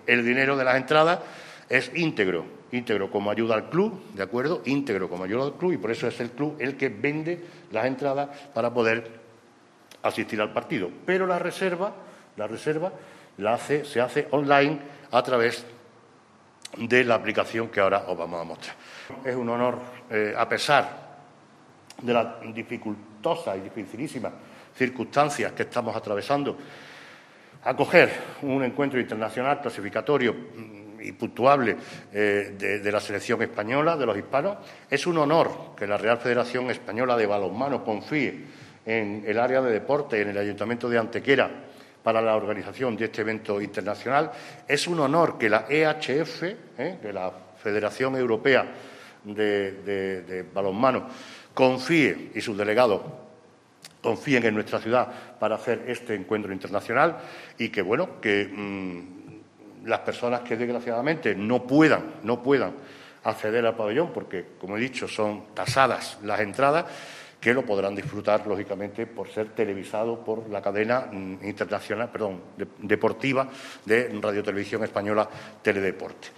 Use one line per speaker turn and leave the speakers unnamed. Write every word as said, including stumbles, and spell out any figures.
el dinero de las entradas es íntegro, íntegro como ayuda al club, ¿de acuerdo? Íntegro como ayuda al club y por eso es el club el que vende las entradas para poder asistir al partido. Pero la reserva, la reserva la hace, se hace online a través de la aplicación que ahora os vamos a mostrar. Es un honor, eh, a pesar de las dificultosas y dificilísimas circunstancias que estamos atravesando, acoger un encuentro internacional clasificatorio y puntuable eh, de, de la selección española, de los hispanos. Es un honor que la Real Federación Española de Balonmano confíe en el área de deporte, en el Ayuntamiento de Antequera, para la organización de este evento internacional. Es un honor que la E H F, eh, que la Federación Europea de, de, de Balonmano, confíe y sus delegados confíen en nuestra ciudad para hacer este encuentro internacional y que, bueno, que mmm, las personas que desgraciadamente no puedan, no puedan acceder al pabellón, porque, como he dicho, son tasadas las entradas, que lo podrán disfrutar, lógicamente, por ser televisado por la cadena internacional, perdón, de, deportiva de Radio Televisión Española Teledeporte.